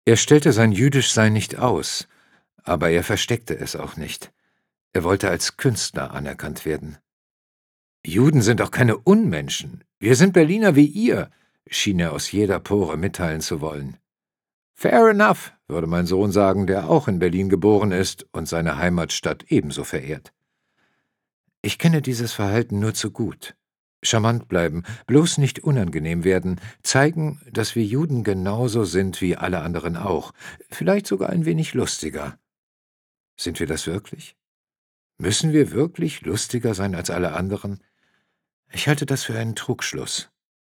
Er stellte sein Jüdischsein nicht aus, aber er versteckte es auch nicht. Er wollte als Künstler anerkannt werden. »Juden sind doch keine Unmenschen. Wir sind Berliner wie ihr«, schien er aus jeder Pore mitteilen zu wollen. »Fair enough«, würde mein Sohn sagen, der auch in Berlin geboren ist und seine Heimatstadt ebenso verehrt. Ich kenne dieses Verhalten nur zu gut. Charmant bleiben, bloß nicht unangenehm werden, zeigen, dass wir Juden genauso sind wie alle anderen auch, vielleicht sogar ein wenig lustiger. Sind wir das wirklich? Müssen wir wirklich lustiger sein als alle anderen? Ich halte das für einen Trugschluss.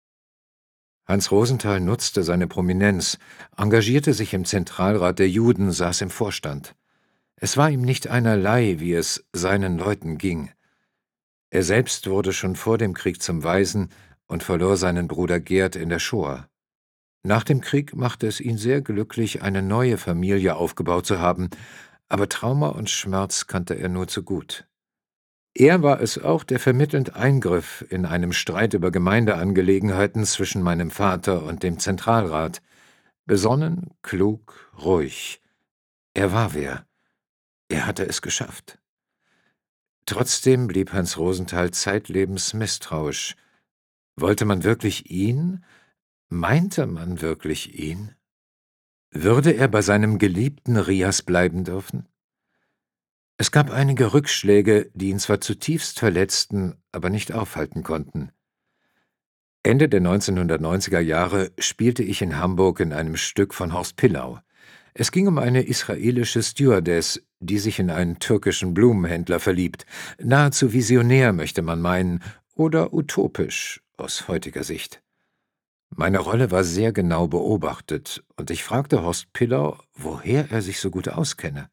Hans Rosenthal nutzte seine Prominenz, engagierte sich im Zentralrat der Juden, saß im Vorstand. Es war ihm nicht einerlei, wie es seinen Leuten ging. Er selbst wurde schon vor dem Krieg zum Waisen und verlor seinen Bruder Gerd in der Shoah. Nach dem Krieg machte es ihn sehr glücklich, eine neue Familie aufgebaut zu haben, aber Trauma und Schmerz kannte er nur zu gut. Er war es auch, der vermittelnd eingriff in einem Streit über Gemeindeangelegenheiten zwischen meinem Vater und dem Zentralrat. Besonnen, klug, ruhig. Er war wer. Er hatte es geschafft. Trotzdem blieb Hans Rosenthal zeitlebens misstrauisch. Wollte man wirklich ihn? Meinte man wirklich ihn? Würde er bei seinem geliebten Rias bleiben dürfen? Es gab einige Rückschläge, die ihn zwar zutiefst verletzten, aber nicht aufhalten konnten. Ende der 1990er Jahre spielte ich in Hamburg in einem Stück von Horst Pillau. Es ging um eine israelische Stewardess, die sich in einen türkischen Blumenhändler verliebt. Nahezu visionär, möchte man meinen, oder utopisch aus heutiger Sicht. Meine Rolle war sehr genau beobachtet, und ich fragte Horst Pillau, woher er sich so gut auskenne.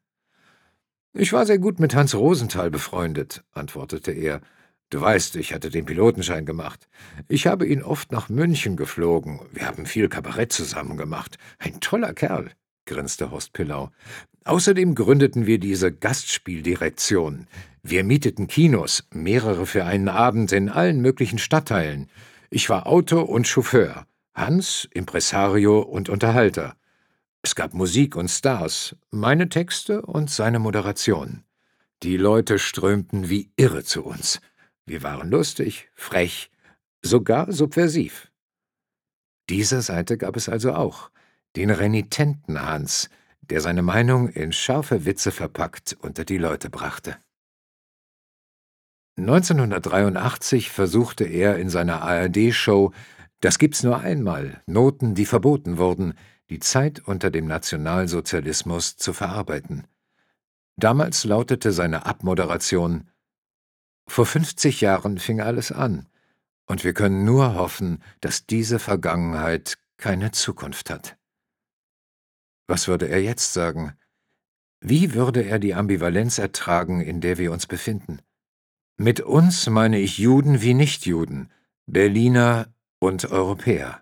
»Ich war sehr gut mit Hans Rosenthal befreundet«, antwortete er. »Du weißt, ich hatte den Pilotenschein gemacht. Ich habe ihn oft nach München geflogen. Wir haben viel Kabarett zusammen gemacht. Ein toller Kerl«, grinste Horst Pillau. »Außerdem gründeten wir diese Gastspieldirektion. Wir mieteten Kinos, mehrere für einen Abend in allen möglichen Stadtteilen. Ich war Autor und Chauffeur, Hans Impresario und Unterhalter. Es gab Musik und Stars, meine Texte und seine Moderation. Die Leute strömten wie irre zu uns. Wir waren lustig, frech, sogar subversiv. Diese Seite gab es also auch, den renitenten Hans, der seine Meinung in scharfe Witze verpackt unter die Leute brachte. 1983 versuchte er in seiner ARD-Show »Das gibt's nur einmal, Noten, die verboten wurden«, die Zeit unter dem Nationalsozialismus zu verarbeiten. Damals lautete seine Abmoderation: »Vor 50 Jahren fing alles an, und wir können nur hoffen, dass diese Vergangenheit keine Zukunft hat.« Was würde er jetzt sagen? Wie würde er die Ambivalenz ertragen, in der wir uns befinden? Mit uns meine ich Juden wie Nichtjuden, Berliner und Europäer.